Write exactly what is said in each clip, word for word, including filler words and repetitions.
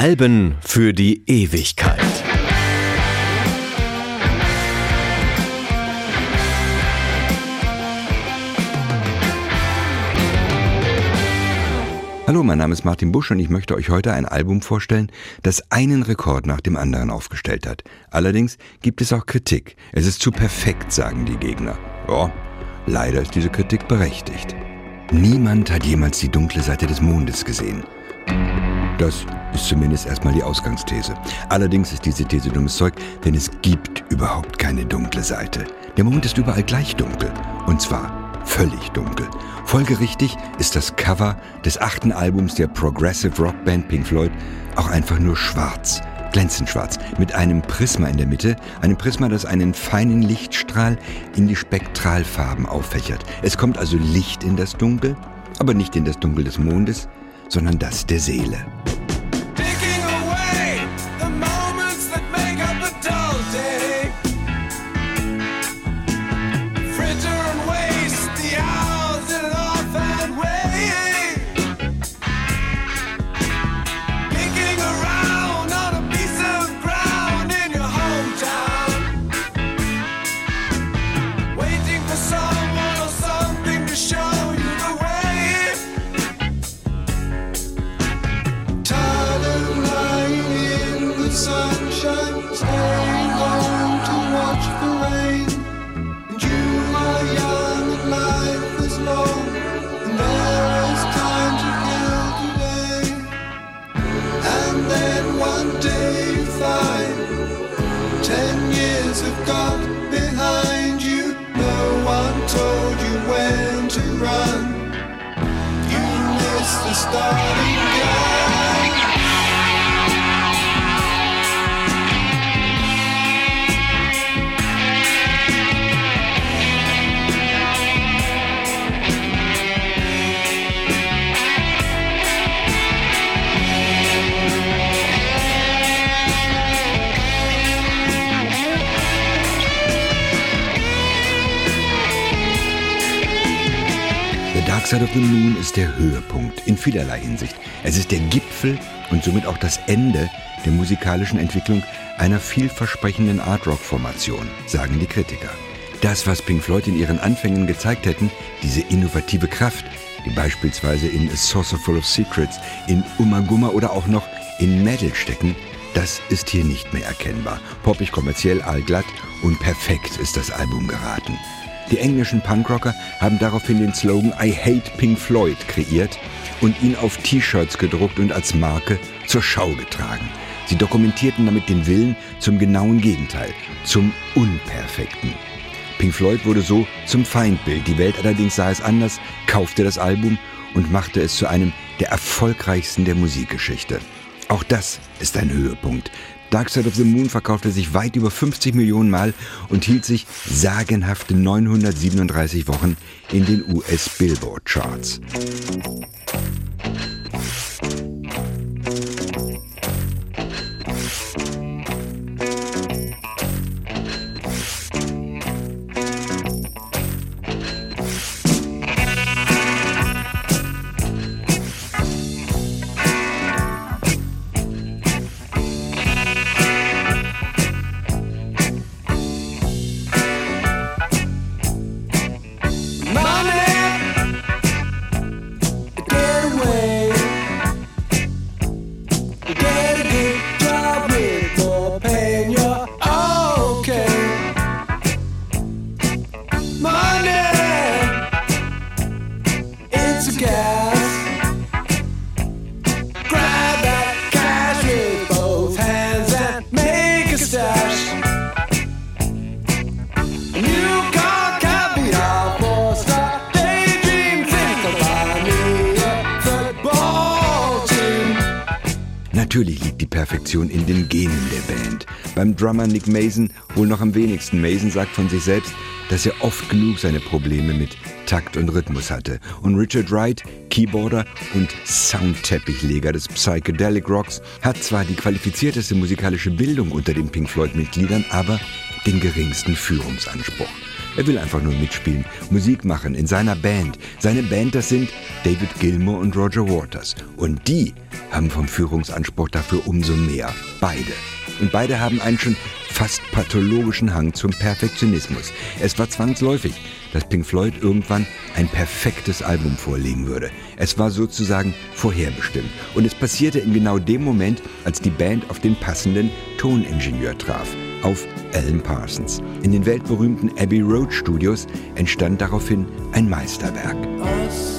Alben für die Ewigkeit. Hallo, mein Name ist Martin Busch und ich möchte euch heute ein Album vorstellen, das einen Rekord nach dem anderen aufgestellt hat. Allerdings gibt es auch Kritik. Es ist zu perfekt, sagen die Gegner. Ja, leider ist diese Kritik berechtigt. Niemand hat jemals die dunkle Seite des Mondes gesehen. Das ist zumindest erstmal die Ausgangsthese. Allerdings ist diese These dummes Zeug, denn es gibt überhaupt keine dunkle Seite. Der Mond ist überall gleich dunkel. Und zwar völlig dunkel. Folgerichtig ist das Cover des achten Albums der Progressive Rockband Pink Floyd auch einfach nur schwarz, glänzend schwarz, mit einem Prisma in der Mitte, einem Prisma, das einen feinen Lichtstrahl in die Spektralfarben auffächert. Es kommt also Licht in das Dunkel, aber nicht in das Dunkel des Mondes, sondern das der Seele. Dark Side of the Moon ist der Höhepunkt in vielerlei Hinsicht. Es ist der Gipfel und somit auch das Ende der musikalischen Entwicklung einer vielversprechenden Art-Rock-Formation, sagen die Kritiker. Das, was Pink Floyd in ihren Anfängen gezeigt hätten, diese innovative Kraft, die beispielsweise in A Saucer Full of Secrets, in Ummagumma oder auch noch in Metal stecken, das ist hier nicht mehr erkennbar. Poppig, kommerziell, allglatt und perfekt ist das Album geraten. Die englischen Punkrocker haben daraufhin den Slogan I Hate Pink Floyd kreiert und ihn auf T-Shirts gedruckt und als Marke zur Schau getragen. Sie dokumentierten damit den Willen zum genauen Gegenteil, zum Unperfekten. Pink Floyd wurde so zum Feindbild. Die Welt allerdings sah es anders, kaufte das Album und machte es zu einem der erfolgreichsten der Musikgeschichte. Auch das ist ein Höhepunkt. Dark Side of the Moon verkaufte sich weit über fünfzig Millionen Mal und hielt sich sagenhafte neunhundertsiebenunddreißig Wochen in den U S Billboard Charts. Natürlich liegt die Perfektion in den Genen der Band. Beim Drummer Nick Mason wohl noch am wenigsten. Mason sagt von sich selbst, dass er oft genug seine Probleme mit Takt und Rhythmus hatte. Und Richard Wright, Keyboarder und Soundteppichleger des Psychedelic Rocks, hat zwar die qualifizierteste musikalische Bildung unter den Pink Floyd-Mitgliedern, aber den geringsten Führungsanspruch. Er will einfach nur mitspielen, Musik machen in seiner Band. Seine Band, das sind David Gilmour und Roger Waters. Und die haben vom Führungsanspruch dafür umso mehr. Beide. Und beide haben einen schon fast pathologischen Hang zum Perfektionismus. Es war zwangsläufig, dass Pink Floyd irgendwann ein perfektes Album vorlegen würde. Es war sozusagen vorherbestimmt. Und es passierte in genau dem Moment, als die Band auf den passenden Toningenieur traf, auf Alan Parsons. In den weltberühmten Abbey Road Studios entstand daraufhin ein Meisterwerk. Us.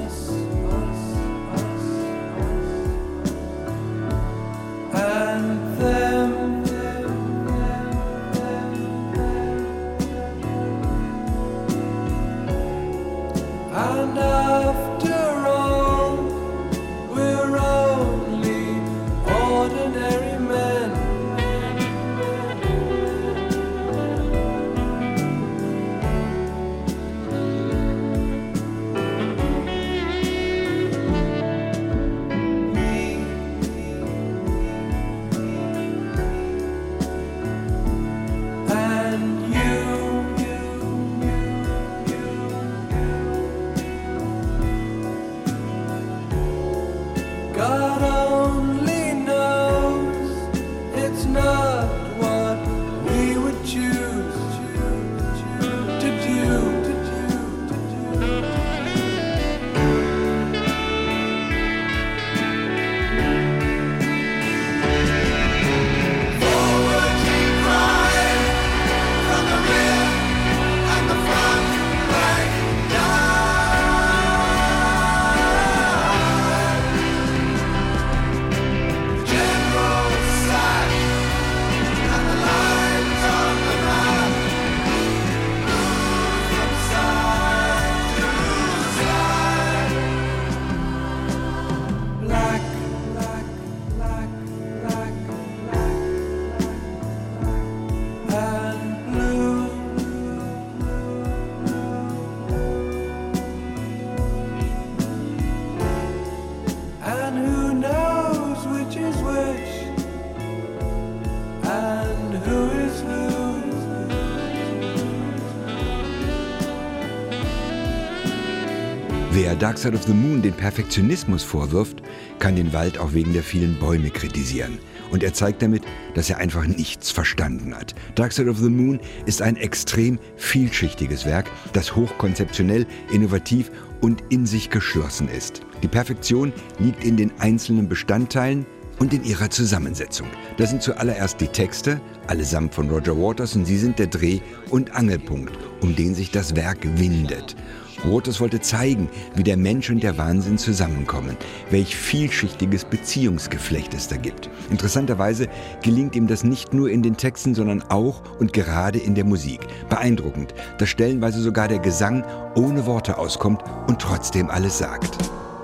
And after all, we're only ordinary men. Me, and you, God only knows it's not what we would choose to do. Forward we cry from the rear and the front rank down. General sack and the lines on the map move from side to side. Black, black, black, black, black, and blue. And who knows which is which, and who is who. Wer Dark Side of the Moon den Perfektionismus vorwirft, kann den Wald auch wegen der vielen Bäume kritisieren. Und er zeigt damit, dass er einfach nichts verstanden hat. Dark Side of the Moon ist ein extrem vielschichtiges Werk, das hochkonzeptionell, innovativ und in sich geschlossen ist. Die Perfektion liegt in den einzelnen Bestandteilen und in ihrer Zusammensetzung. Das sind zuallererst die Texte, allesamt von Roger Waters, und sie sind der Dreh- und Angelpunkt, um den sich das Werk windet. Waters wollte zeigen, wie der Mensch und der Wahnsinn zusammenkommen, welch vielschichtiges Beziehungsgeflecht es da gibt. Interessanterweise gelingt ihm das nicht nur in den Texten, sondern auch und gerade in der Musik. Beeindruckend, dass stellenweise sogar der Gesang ohne Worte auskommt und trotzdem alles sagt.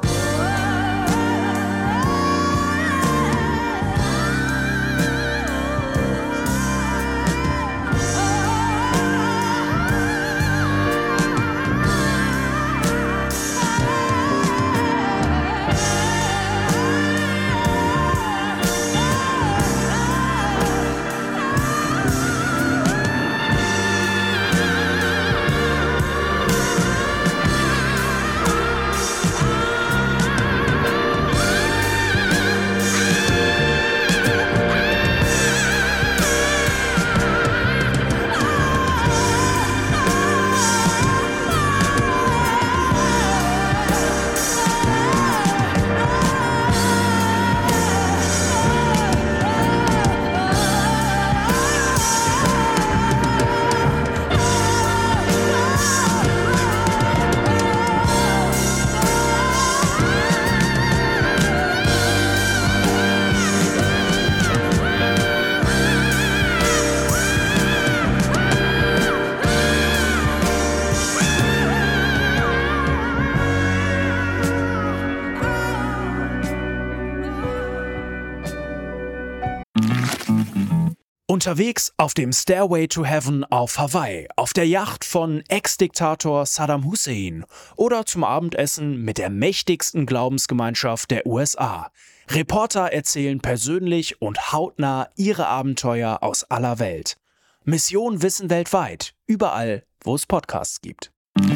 Unterwegs auf dem Stairway to Heaven auf Hawaii, auf der Yacht von Ex-Diktator Saddam Hussein oder zum Abendessen mit der mächtigsten Glaubensgemeinschaft der U S A. Reporter erzählen persönlich und hautnah ihre Abenteuer aus aller Welt. Mission Wissen weltweit, überall, wo es Podcasts gibt.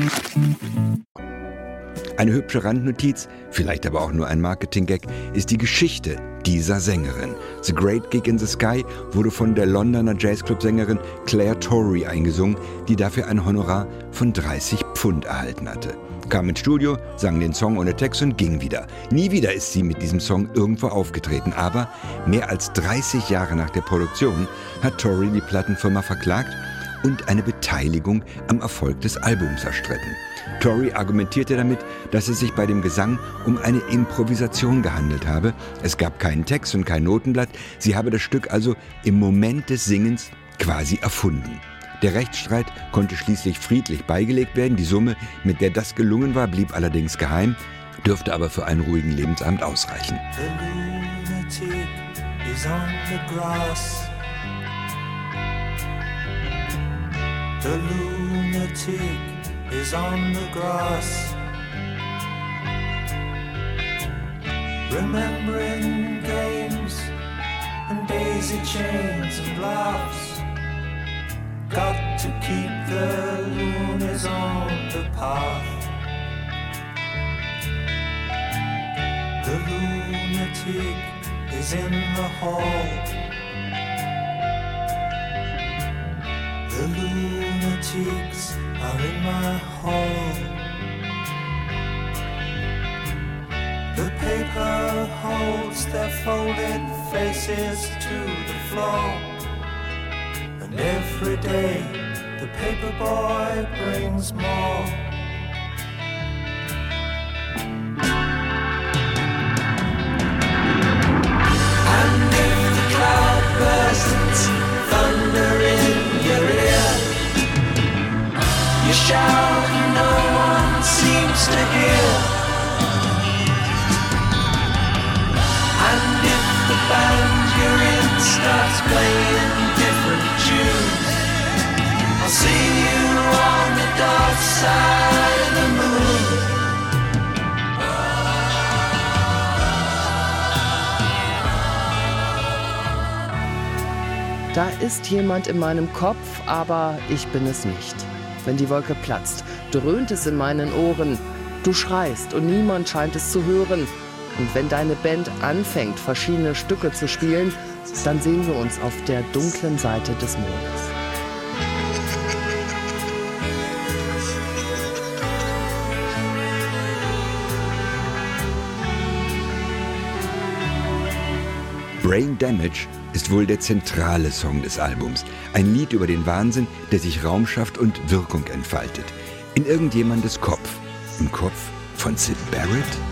Eine hübsche Randnotiz, vielleicht aber auch nur ein Marketing-Gag, ist die Geschichte dieser Sängerin. The Great Gig in the Sky wurde von der Londoner Jazzclub-Sängerin Claire Torrey eingesungen, die dafür ein Honorar von dreißig Pfund erhalten hatte. Kam ins Studio, sang den Song ohne Text und ging wieder. Nie wieder ist sie mit diesem Song irgendwo aufgetreten, aber mehr als dreißig Jahre nach der Produktion hat Torrey die Plattenfirma verklagt und eine Beteiligung am Erfolg des Albums erstritten. Torrey argumentierte damit, dass es sich bei dem Gesang um eine Improvisation gehandelt habe. Es gab keinen Text und kein Notenblatt. Sie habe das Stück also im Moment des Singens quasi erfunden. Der Rechtsstreit konnte schließlich friedlich beigelegt werden. Die Summe, mit der das gelungen war, blieb allerdings geheim, dürfte aber für einen ruhigen Lebensabend ausreichen. The lunatic is on the grass. The lunatic is on the grass, remembering games and daisy chains and laughs. Got to keep the loonies on the path. The lunatic is in the hall. The lunatics are in my hall. The paper holds their folded faces to the floor, and every day the paper boy brings more. And if the cloud bursts, thunder in your ear, you shout and no one seems to hear. And if the band you're in starts playing different tunes, I'll see you on the dark side of the moon. Da ist jemand in meinem Kopf, aber ich bin es nicht. Wenn die Wolke platzt, dröhnt es in meinen Ohren. Du schreist und niemand scheint es zu hören. Und wenn deine Band anfängt, verschiedene Stücke zu spielen, dann sehen wir uns auf der dunklen Seite des Mondes. Brain Damage ist wohl der zentrale Song des Albums. Ein Lied über den Wahnsinn, der sich Raum schafft und Wirkung entfaltet. In irgendjemandes Kopf. Im Kopf von Syd Barrett?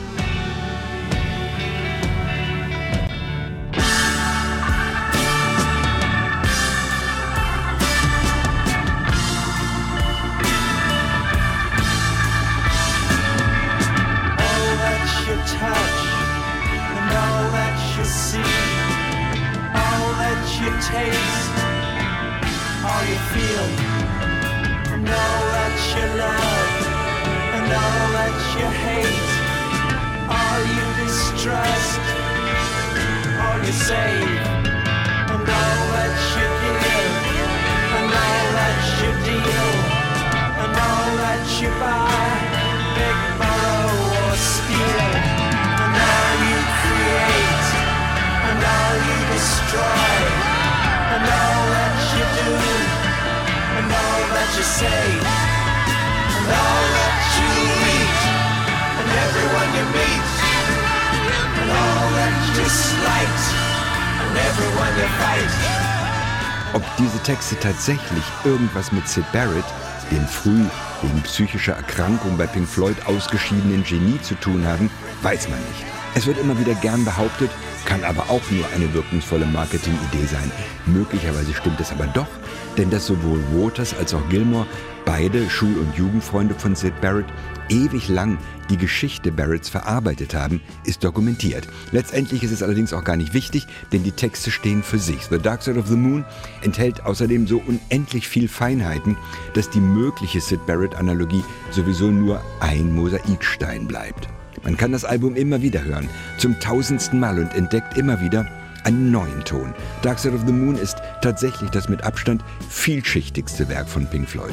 Taste all you feel, and all that you love, and all that you hate, all you distrust, all you save, and all that you give, and all that you deal, and all that you buy, beg, borrow or steal, and all you create, and all you destroy. And all that you do, and all that you say, and all that you eat, and everyone you meet, and all that you slight, and everyone you fight. Ob diese Texte tatsächlich irgendwas mit Syd Barrett, dem früh wegen psychischer Erkrankung bei Pink Floyd ausgeschiedenen Genie zu tun haben, weiß man nicht. Es wird immer wieder gern behauptet, kann aber auch nur eine wirkungsvolle Marketingidee sein. Möglicherweise stimmt es aber doch, denn dass sowohl Waters als auch Gilmour, beide Schul- und Jugendfreunde von Syd Barrett, ewig lang die Geschichte Barretts verarbeitet haben, ist dokumentiert. Letztendlich ist es allerdings auch gar nicht wichtig, denn die Texte stehen für sich. The Dark Side of the Moon enthält außerdem so unendlich viel Feinheiten, dass die mögliche Syd Barrett-Analogie sowieso nur ein Mosaikstein bleibt. Man kann das Album immer wieder hören, zum tausendsten Mal, und entdeckt immer wieder einen neuen Ton. Dark Side of the Moon ist tatsächlich das mit Abstand vielschichtigste Werk von Pink Floyd.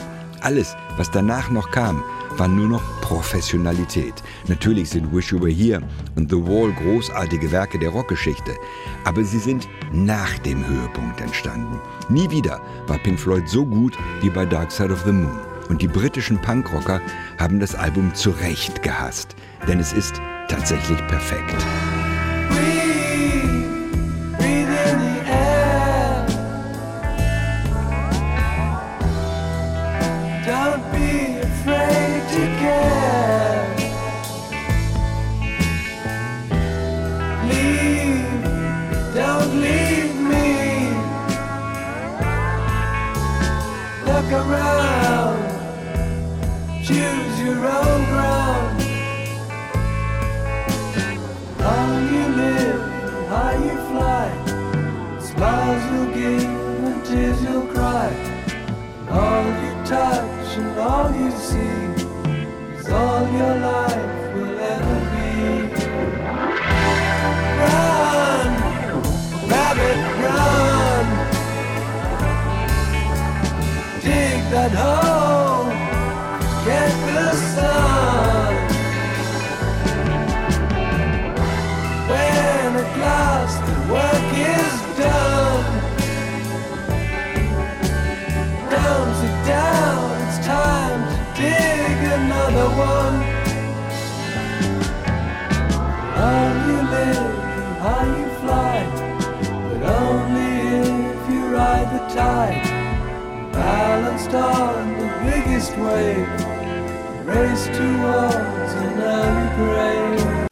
alles, was danach noch kam, war nur noch Professionalität. Natürlich sind Wish You Were Here und The Wall großartige Werke der Rockgeschichte, aber sie sind nach dem Höhepunkt entstanden. Nie wieder war Pink Floyd so gut wie bei Dark Side of the Moon. Und die britischen Punkrocker haben das Album zu Recht gehasst, denn es ist tatsächlich perfekt. Around, choose your own ground. How you live, how you fly, smiles you'll give and tears you'll cry. All you touch and all you see is all your life will ever be. Run, rabbit, run. Dig that hole, get the sun. When at last the work is done, down, sit down, it's time to dig another one. How you live and how you fly, but only if you ride the tide. Balanced on the biggest wave, race towards an early grave.